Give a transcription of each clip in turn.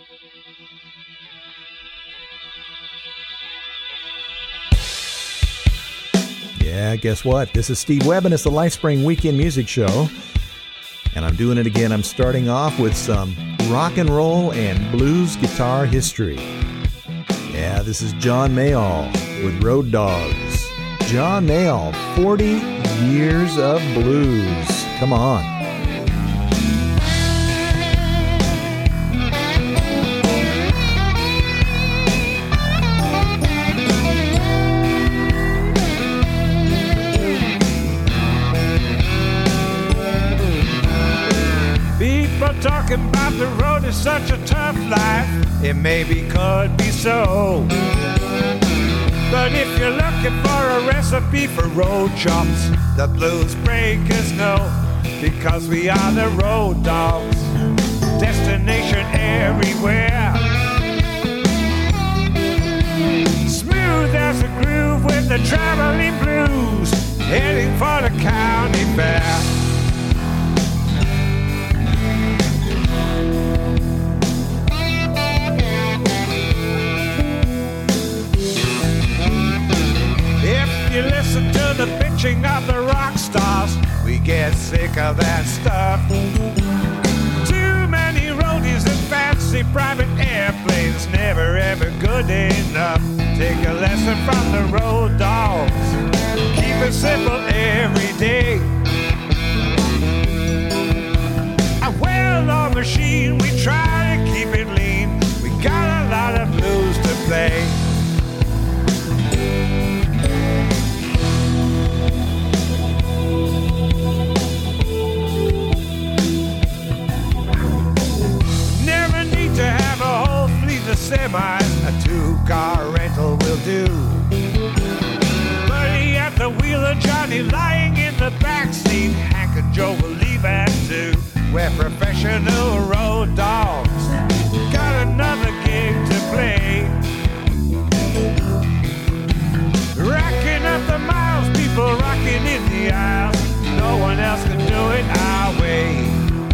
Yeah, guess what? This is Steve Webb, and it's the LifeSpring Weekend Music Show. And I'm doing it again. I'm starting off with some rock and roll and blues guitar history. Yeah, this is John Mayall with Road Dogs. John Mayall, 40 years of blues. Come on. Talking about the road is such a tough life. It maybe could be so, but if you're looking for a recipe for road chops, the blues breakers know, because we are the road dogs. Destination everywhere, smooth as a groove with the traveling blues, heading for the county fair. You listen to the bitching of the rock stars, we get sick of that stuff. Too many roadies and fancy private airplanes, never ever good enough. Take a lesson from the road dogs, keep it simple every day. A well-oiled machine, we try to keep it lean. We got a lot of blues to play. Semis, a 2-car rental will do. Buddy at the wheel and Johnny lying in the backseat. Hank and Joe will leave at 2. We're professional road dogs, got another gig to play. Racking up the miles, people rocking in the aisles. No one else can do it our way.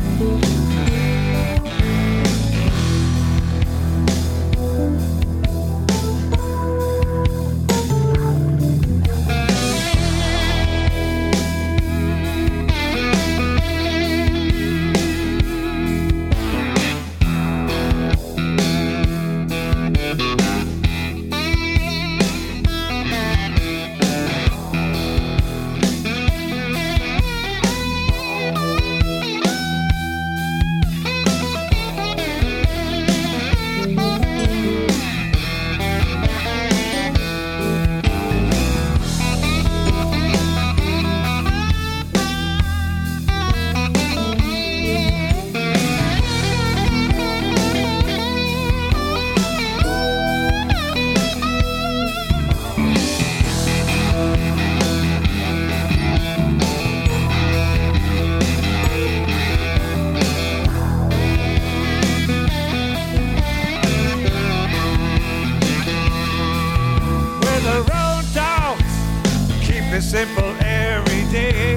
Simple every day.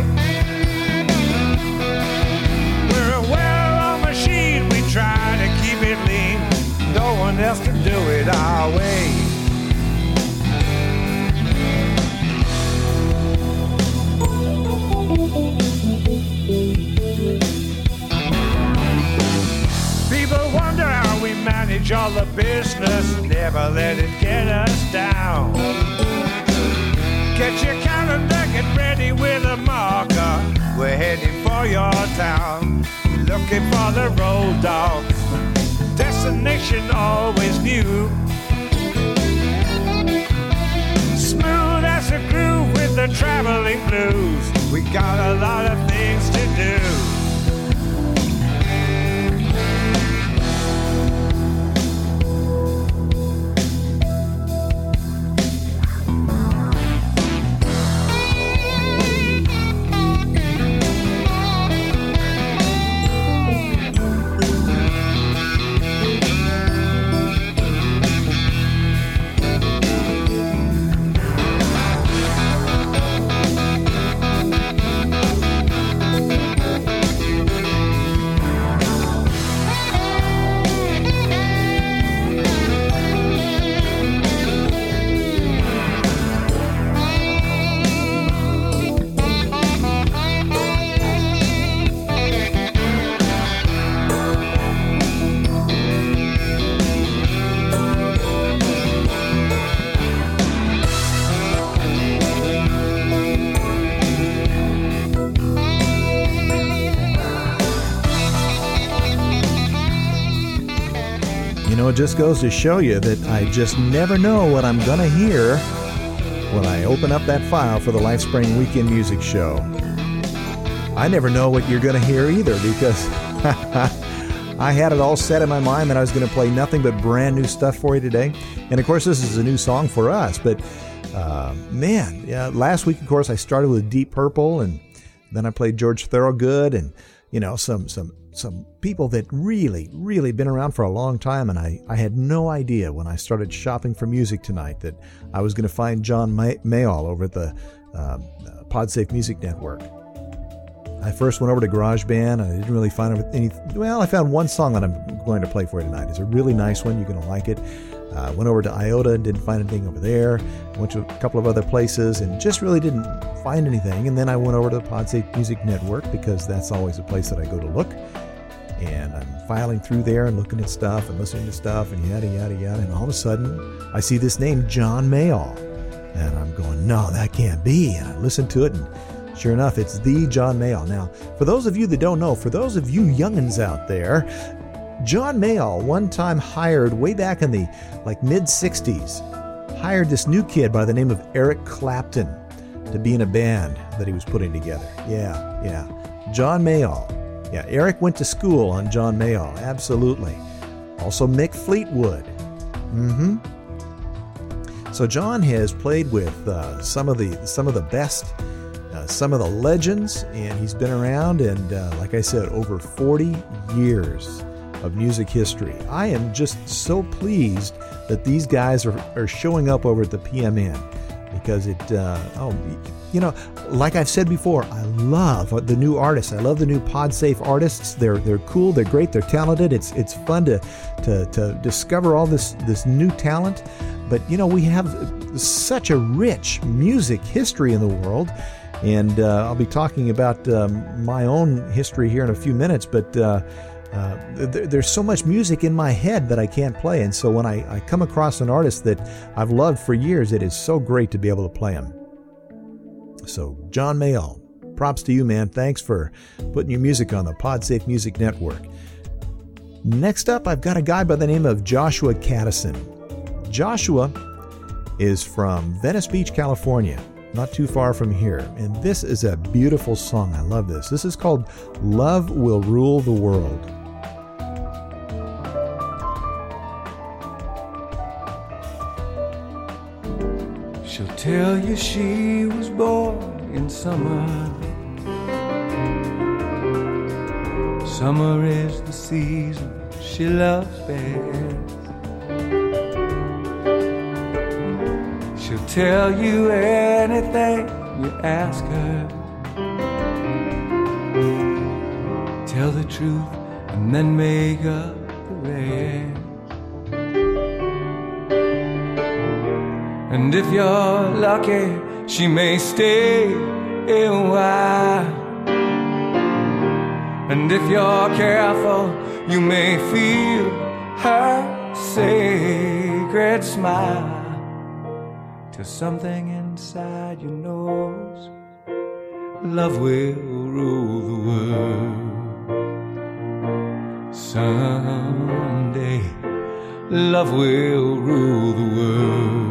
We're a well-oiled machine, we try to keep it lean. No one else can do it our way. People wonder how we manage all the business, never let it get us down. Get your calendar, get ready with a marker. We're heading for your town, looking for the road dogs. Destination always new. Smooth as a groove with the traveling blues. We got a lot of things to do. You know, it just goes to show you that I just never know what I'm going to hear when I open up that file for the LifeSpring Weekend Music Show. I never know what you're going to hear either, because I had it all set in my mind that I was going to play nothing but brand new stuff for you today. And of course, this is a new song for us, but last week, of course, I started with Deep Purple, and then I played George Thorogood, and you know, some people that really been around for a long time. And I had no idea when I started shopping for music tonight that I was going to find John Mayall over at the PodSafe Music Network. I first went over to GarageBand. I didn't really find anything. Well, I found one song that I'm going to play for you tonight. It's a really nice one. You're going to like it. Went over to IOTA and didn't find anything over there. Went to a couple of other places and just really didn't find anything. And then I went over to the PodSafe Music Network, because that's always a place that I go to look. And I'm filing through there and looking at stuff and listening to stuff and yada, yada, yada. And all of a sudden, I see this name, John Mayall. And I'm going, no, that can't be. And I listen to it, and sure enough, it's the John Mayall. Now, for those of you that don't know, for those of you youngins out there, John Mayall one time hired, way back in the mid-'60s, hired this new kid by the name of Eric Clapton to be in a band that he was putting together. Yeah. John Mayall. Yeah, Eric went to school on John Mayall, absolutely. Also Mick Fleetwood. So John has played with some of the best, some of the legends, and he's been around, and like I said, over 40 years of music history. I am just so pleased that these guys are showing up over at the PMN, because it, like I've said before, I love the new artists. I love the new PodSafe artists. They're cool. They're great. They're talented. It's fun to discover all this new talent. But you know, we have such a rich music history in the world. And I'll be talking about my own history here in a few minutes, but there's so much music in my head that I can't play. And so when I come across an artist that I've loved for years, it is so great to be able to play him. So John Mayall, props to you, man. Thanks for putting your music on the PodSafe Music Network. Next up, I've got a guy by the name of Joshua Caddison. Joshua is from Venice Beach, California, not too far from here. And this is a beautiful song. I love this. This is called Love Will Rule the World. She'll tell you she was born in summer. Summer is the season she loves best. She'll tell you anything you ask her. Tell the truth and then make up the rest. And if you're lucky, she may stay a while. And if you're careful, you may feel her sacred smile. Till something inside you knows love will rule the world. Someday, love will rule the world.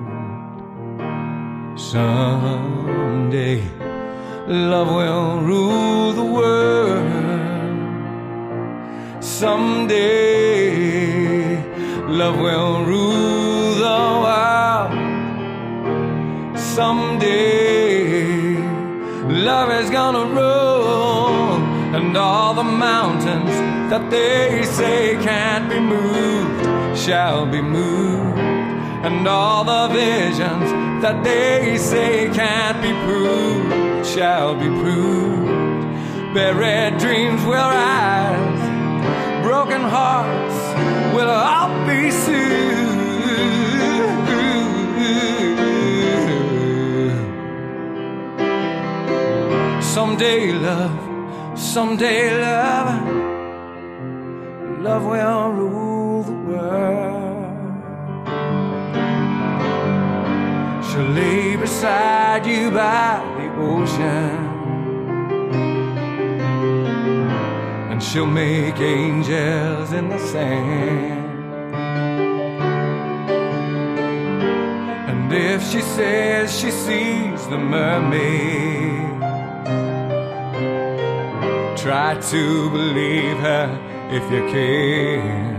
Someday, love will rule the world. Someday, love will rule the world. Someday, love is gonna rule, and all the mountains that they say can't be moved shall be moved, and all the visions that they say can't be proved shall be proved. Buried dreams will rise, broken hearts will all be soothed. Someday love, love will rule the world. She'll lay beside you by the ocean, and she'll make angels in the sand. if she says she sees the mermaid, try to believe her if you can.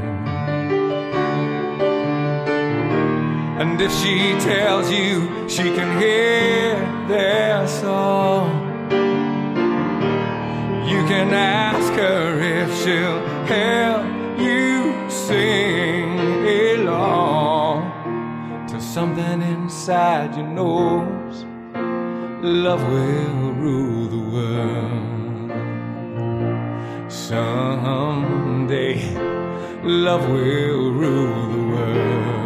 And if she tells you she can hear their song, you can ask her if she'll help you sing along to something inside you knows love will rule the world. Someday love will rule the world.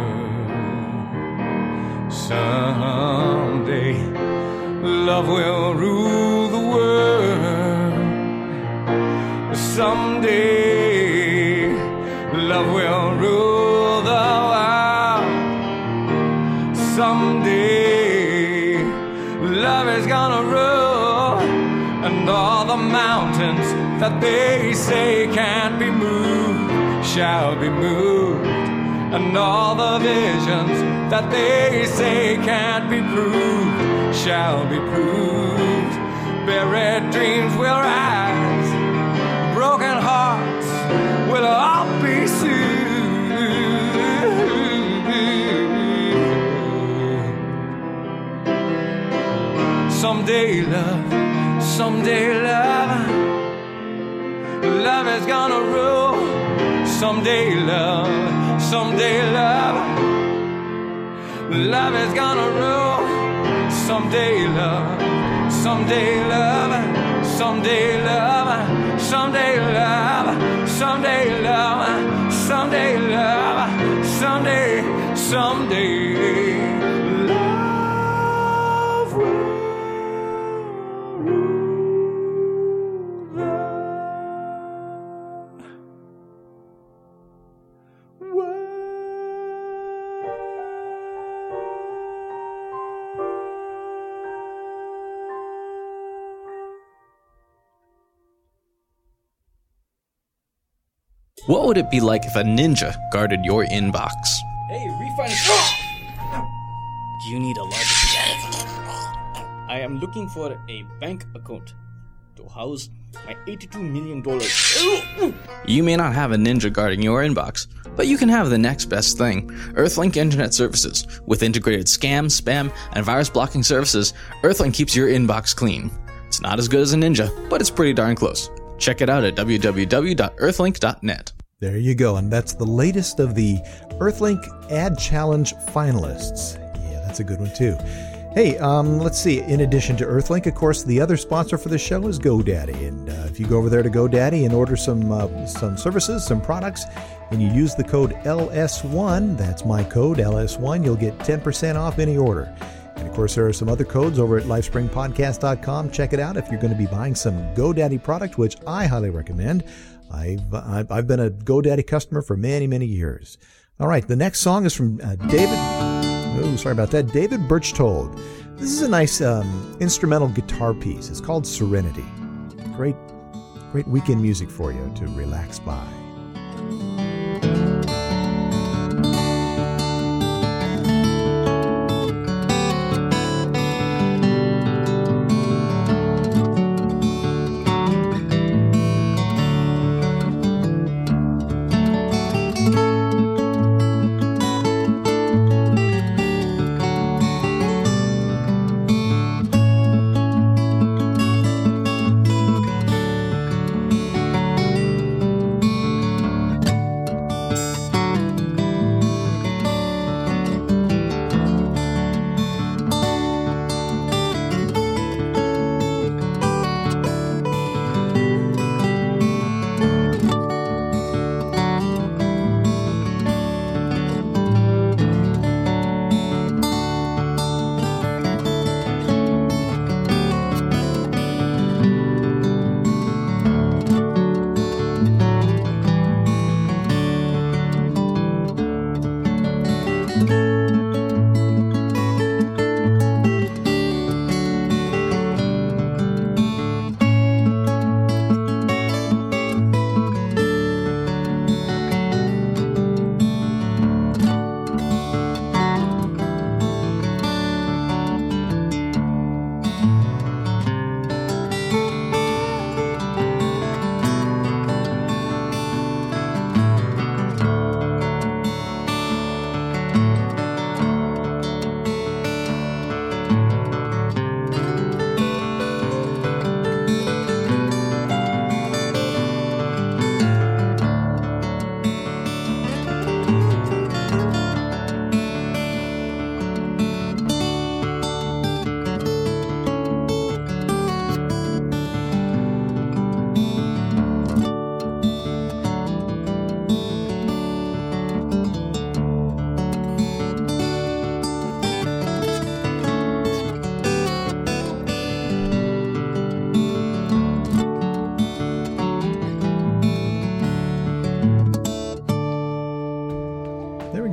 Someday love will rule the world. Someday love will rule the world. Someday love is gonna rule, and all the mountains that they say can't be moved shall be moved, and all the visions that they say can't be proved shall be proved. Buried dreams will rise, broken hearts will all be soothed. Someday love, love is gonna rule. Someday love, love is gonna rule. Someday love, someday love, someday love, someday love, someday love, someday love, someday love will rule the world. What would it be like if a ninja guarded your inbox? Hey, refund. You need a larger check. I am looking for a bank account to house my $82 million. You may not have a ninja guarding your inbox, but you can have the next best thing. Earthlink Internet Services. With integrated scam, spam, and virus blocking services, Earthlink keeps your inbox clean. It's not as good as a ninja, but it's pretty darn close. Check it out at www.earthlink.net. There you go, and that's the latest of the Earthlink Ad Challenge finalists. Yeah, that's a good one too. Hey, let's see. In addition to Earthlink, of course, the other sponsor for the show is GoDaddy. And if you go over there to GoDaddy and order some services, some products, and you use the code LS1, that's my code, LS1, you'll get 10% off any order. And of course, there are some other codes over at lifespringpodcast.com. Check it out if you're going to be buying some GoDaddy product, which I highly recommend. I've been a GoDaddy customer for many, many years. All right, the next song is from David Birchtold. This is a nice instrumental guitar piece. It's called Serenity. Great weekend music for you to relax by.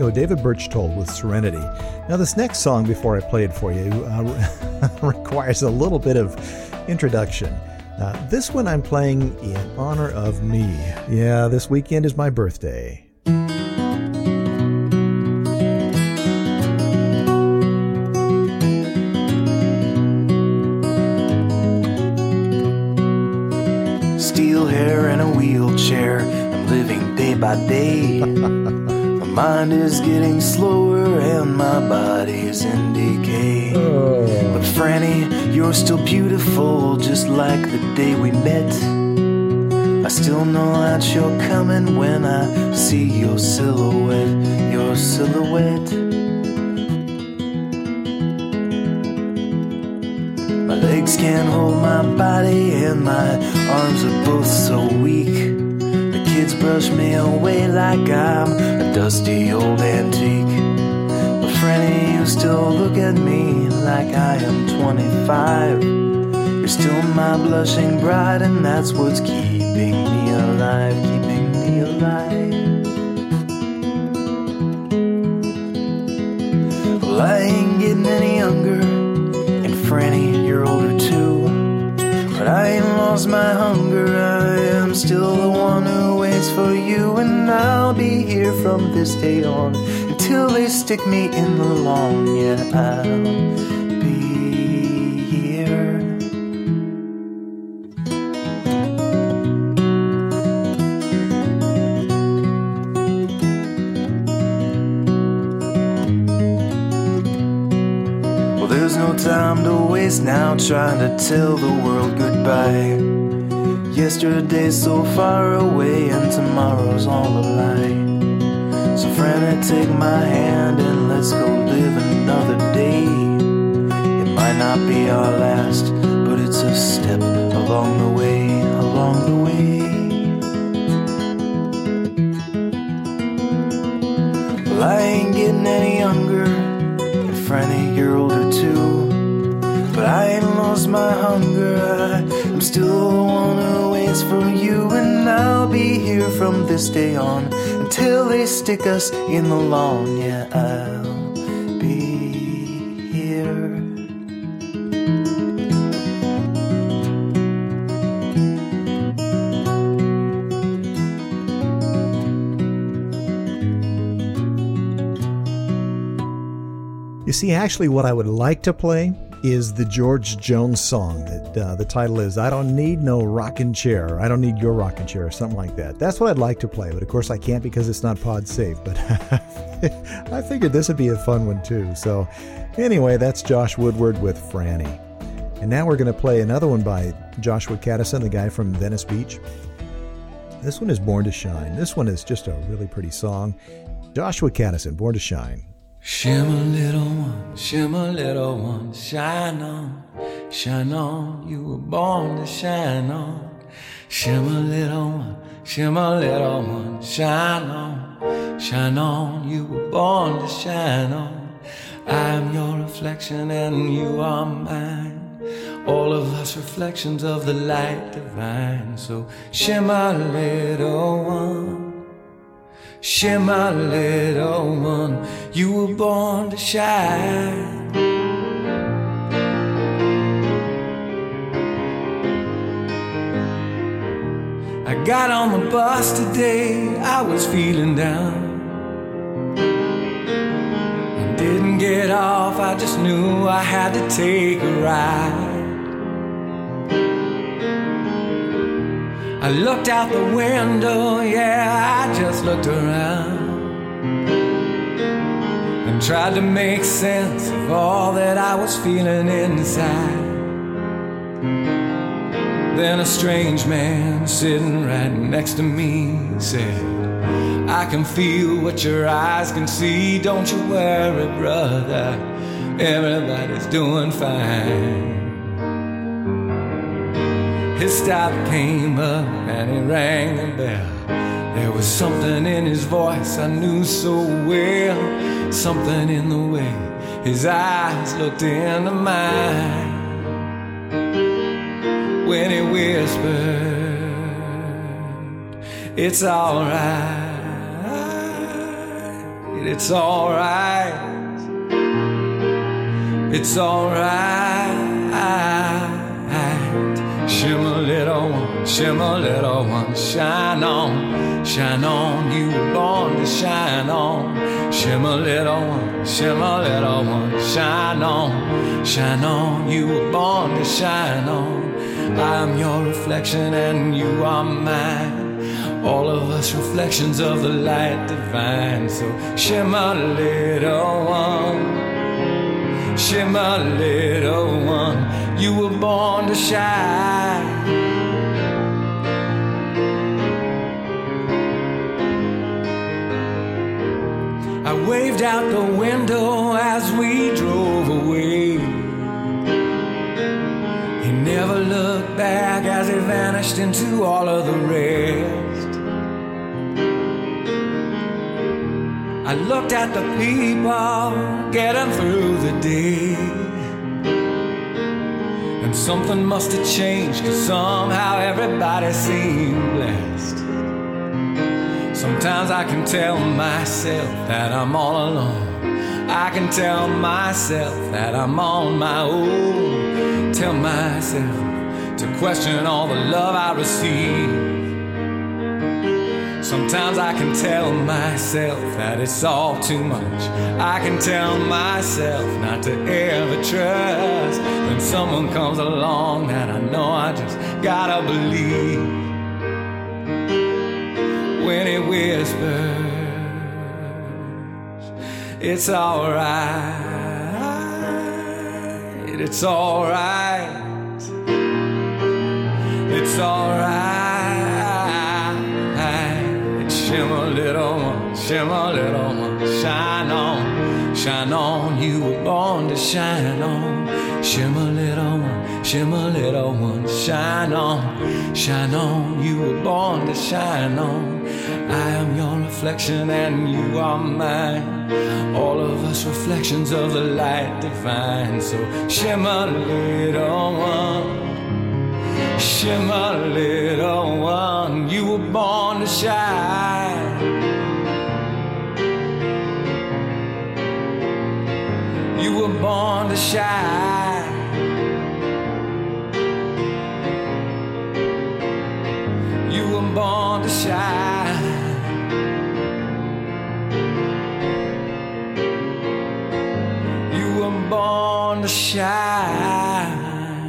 ago, David Berchtold with Serenity. Now, this next song, before I play it for you, requires a little bit of introduction. This one I'm playing in honor of me. Yeah, this weekend is my birthday. Steel hair and a wheelchair, I'm living day by day. My mind is getting slower and my body's in decay. But Franny, you're still beautiful, just like the day we met. I still know that you're coming when I see your silhouette, your silhouette. My legs can't hold my body and my arms are both so weak. The kids brush me away like I'm a dusty old antique. But Franny, you still look at me like I am 25. You're still my blushing bride, and that's what's keeping me alive, keeping me alive. Well, I ain't getting any younger, and Franny, you're older too. But I ain't lost my hunger, I am still the one who waits for you. And I'll be here from this day on until they stick me in the lawn. Yeah, I'll be here. Well, there's no time to waste now trying to tell the world goodbye. Yesterday's so far away and tomorrow's all a lie. So Franny, take my hand and let's go live another day. It might not be our last, but it's a step along the way, along the way. Well, I ain't getting any younger, and Franny, you're older too. But I ain't lost my hunger, I'm still the one who waits for you. And I'll be here from this day on until they stick us in the lawn. Yeah, I'll be here. You see, actually, what I would like to play is the George Jones song. That the title is "I Don't Need No Rockin' Chair," or "I Don't Need Your Rockin' Chair," or something like that. That's what I'd like to play, but of course I can't because it's not pod safe. But I figured this would be a fun one too. So anyway, that's Josh Woodward with Franny. And now we're going to play another one by Joshua Cattison, the guy from Venice Beach. This one is "Born to Shine." This one is just a really pretty song. Joshua Cattison, "Born to Shine." Shimmer little one, shine on, you were born to shine on. Shimmer little one, shine on, you were born to shine on. I'm your reflection and you are mine, all of us reflections of the light divine. So shimmer little one, shimmer little one, you were born to shine. I got on the bus today, I was feeling down. I didn't get off, I just knew I had to take a ride. I looked out the window, yeah, I just looked around and tried to make sense of all that I was feeling inside. Then a strange man sitting right next to me said, I can feel what your eyes can see, don't you worry, brother, everybody's doing fine. His stop came up and he rang the bell. There was something in his voice I knew so well, something in the way his eyes looked into mine. When he whispered, it's alright, it's alright. It's alright. Shimmer little one, shimmer little one, shine on, you were born to shine on. Shimmer little one, shine on, you were born to shine on. I'm your reflection and you are mine, all of us reflections of the light divine. So shimmer little one, shimmer little one, you were born to shine. I waved out the window as we drove away. He never looked back as he vanished into all of the rest. I looked at the people getting through the day, and something must have changed, 'cause somehow everybody seemed blessed. Sometimes I can tell myself that I'm all alone. I can tell myself that I'm on my own. Tell myself to question all the love I receive. Sometimes I can tell myself that it's all too much. I can tell myself not to ever trust. When someone comes along that I know I just gotta believe. When he whispers, it's alright, it's alright, it's alright. Shimmer little one, shine on, you were born to shine on. Shimmer little one, shine on, you were born to shine on. I am your reflection and you are mine, all of us reflections of the light divine. So shimmer little one, shimmer little one, you were born to shine. You were born to shine. You were born to shine. You were born to shine.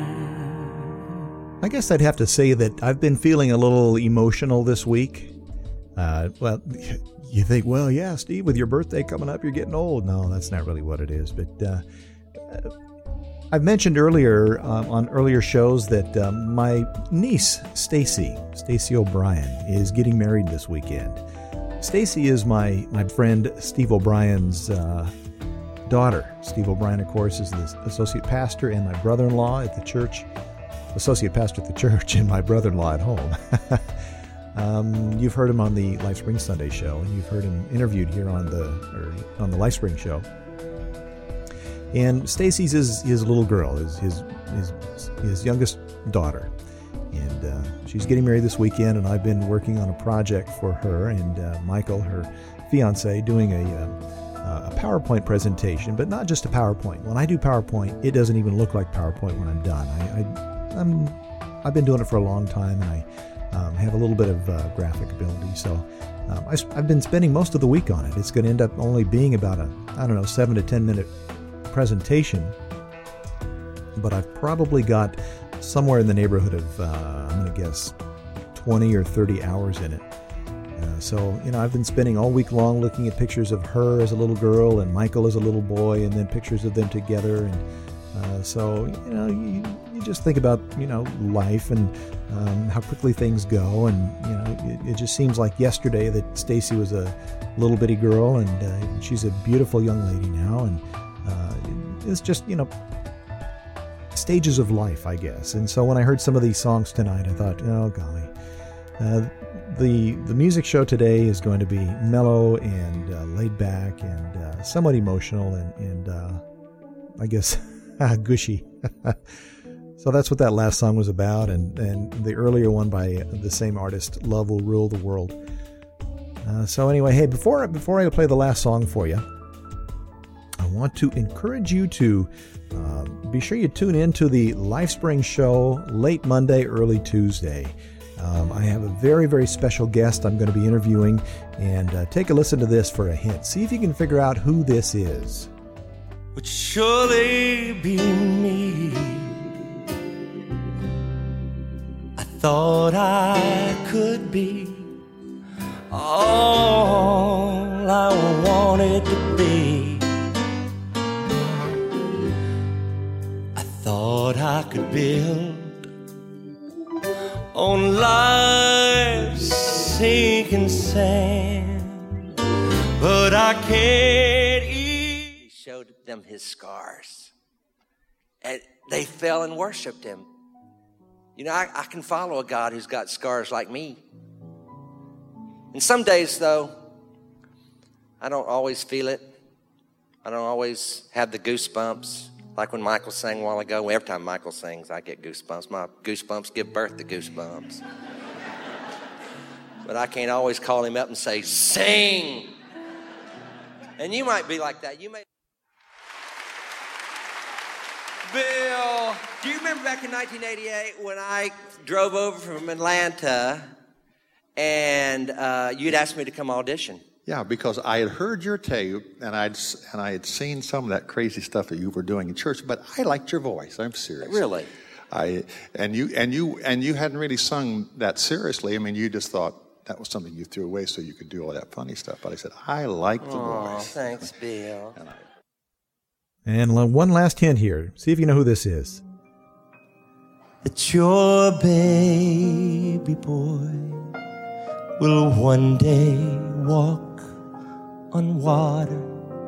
I guess I'd have to say that I've been feeling a little emotional this week. Well, you think, well, yeah, Steve, with your birthday coming up, you're getting old. No, that's not really what it is. But I've mentioned earlier on earlier shows that my niece, Stacy O'Brien, is getting married this weekend. Stacy is my friend Steve O'Brien's daughter. Steve O'Brien, of course, is the associate pastor and my brother-in-law at the church. Associate pastor at the church and my brother-in-law at home. You've heard him on the LifeSpring Sunday show, and you've heard him interviewed here on the LifeSpring show. And Stacy's his little girl, his youngest daughter, and she's getting married this weekend. And I've been working on a project for her and Michael, her fiance, doing a PowerPoint presentation, but not just a PowerPoint. When I do PowerPoint, it doesn't even look like PowerPoint when I'm done. I've been doing it for a long time, and I have a little bit of graphic ability, so I've been spending most of the week on it. It's going to end up only being about a 7 to 10 minute presentation, but I've probably got somewhere in the neighborhood of I'm going to guess 20 or 30 hours in it. So I've been spending all week long looking at pictures of her as a little girl and Michael as a little boy, and then pictures of them together. And so you just think about life and how quickly things go, and it just seems like yesterday that Stacy was a little bitty girl, and she's a beautiful young lady now, and it's just stages of life, I guess. And so when I heard some of these songs tonight, I thought, oh golly, the music show today is going to be mellow and laid back and somewhat emotional and I guess gushy. So that's what that last song was about, and the earlier one by the same artist, Love Will Rule the World. So anyway, hey, before I play the last song for you, I want to encourage you to be sure you tune in to the LifeSpring show late Monday, early Tuesday. I have a very, very special guest I'm going to be interviewing, and take a listen to this for a hint. See if you can figure out who this is. Would surely be me. I thought I could be all I wanted to be. I thought I could build on life's sinking sand, but I can't eat. He showed them his scars, and they fell and worshiped him. You know, I can follow a God who's got scars like me. And some days, though, I don't always feel it. I don't always have the goosebumps. Like when Michael sang a while ago. Every time Michael sings, I get goosebumps. My goosebumps give birth to goosebumps. But I can't always call him up and say, sing. And you might be like that. You may. Bill, do you remember back in 1988 when I drove over from Atlanta and you'd asked me to come audition? Yeah, because I had heard your tape and I had seen some of that crazy stuff that you were doing in church, but I liked your voice. I'm serious. Really? And you hadn't really sung that seriously. I mean, you just thought that was something you threw away so you could do all that funny stuff. But I said, I like the voice. Thanks, Bill. And one last hint here. See if you know who this is. That your baby boy will one day walk on water.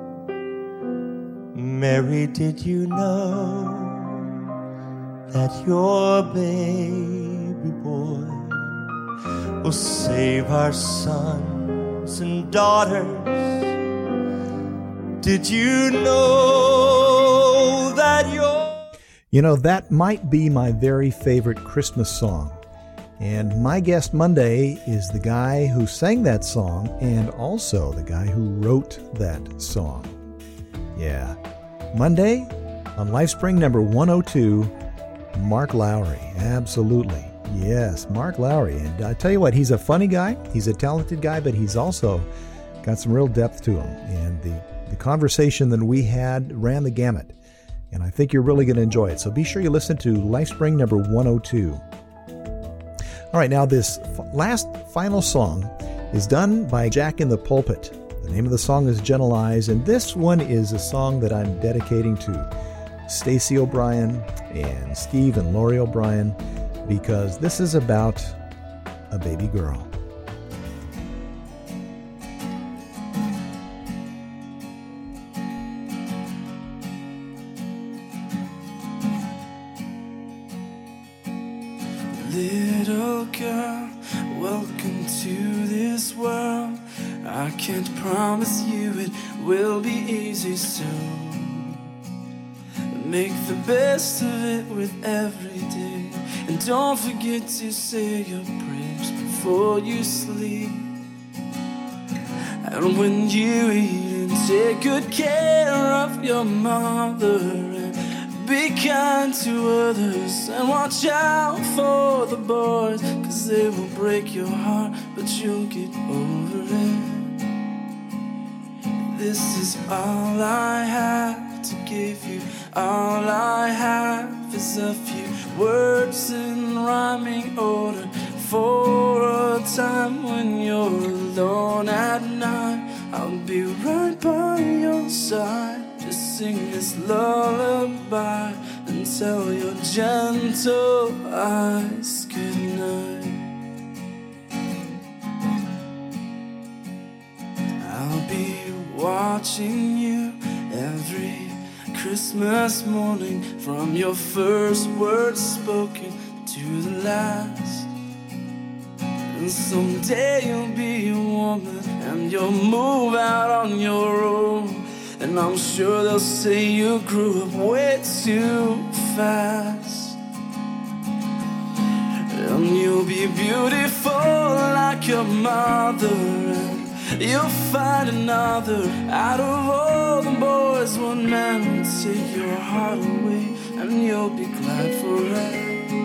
Mary, did you know that your baby boy will save our sons and daughters? Did you know that You know, that might be my very favorite Christmas song. And my guest Monday is the guy who sang that song and also the guy who wrote that song. Yeah. Monday on LifeSpring number 102, Mark Lowry. Absolutely. Yes, Mark Lowry. And I tell you what, he's a funny guy. He's a talented guy, but he's also got some real depth to him. And the conversation that we had ran the gamut. And I think you're really going to enjoy it. So be sure you listen to LifeSpring number 102. All right, now this final song is done by Jack in the Pulpit. The name of the song is Gentle Eyes, and this one is a song that I'm dedicating to Stacey O'Brien and Steve and Lori O'Brien, because this is about a baby girl. Little girl, welcome to this world. I can't promise you it will be easy, so make the best of it with every day. And don't forget to say your prayers before you sleep. And when you eat, and take good care of your mother. Be kind to others and watch out for the boys, 'cause they will break your heart, but you'll get over it. This is all I have to give you. All I have is a few words in rhyming order for a time when you're alone at night. I'll be right by your side. Just sing this lullaby and tell your gentle eyes goodnight. I'll be watching you every Christmas morning, from your first words spoken to the last. And someday you'll be a woman and you'll move out on your own. And I'm sure they'll say you grew up way too fast. And you'll be beautiful like your mother, and you'll find another. Out of all the boys, one man will take your heart away, and you'll be glad forever.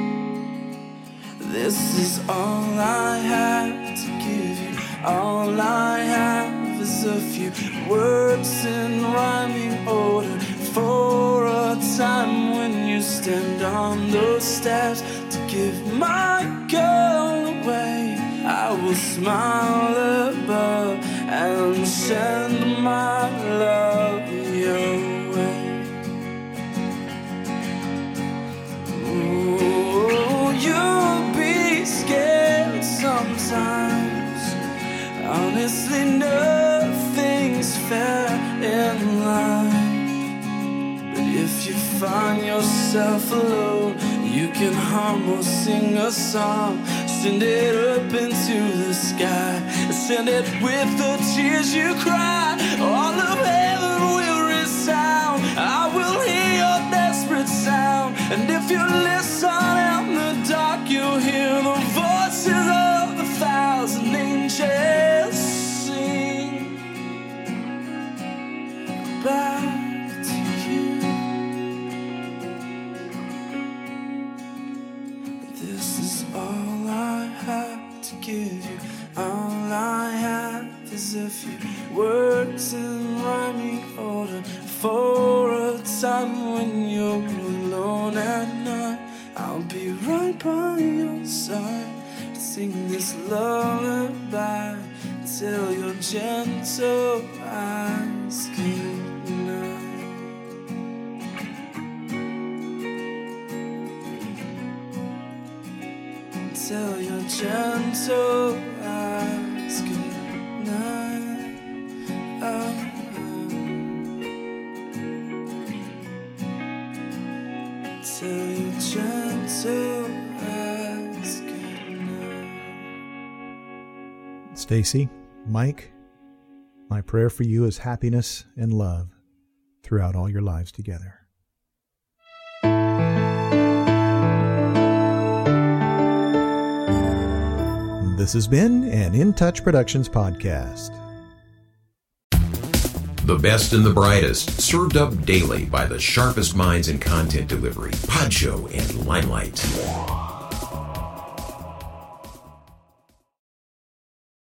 This is all I have to give you. All I have is a few words in rhyming order for a time when you stand on those steps to give my girl away. I will smile above and send my love your way. Oh, you'll be scared sometimes. Honestly, nothing's fair in life. If you find yourself alone, you can hum or sing a song. Send it up into the sky. Send it with the tears you cry. All of heaven will resound. I will hear your desperate sound. And if you listen in the dark, you'll hear the voices of 1,000 angels sing back to you. This is all I have to give you. All I have is a few words in rhyming order for a time when you're alone at night. I'll be right by your side. Sing this lullaby till your gentle eyes good night. Tell your gentle eyes good night. Tell your gentle eyes good night. Stacy, Mike, my prayer for you is happiness and love throughout all your lives together. This has been an In Touch Productions podcast. The best and the brightest, served up daily by the sharpest minds in content delivery, Podshow and Limelight.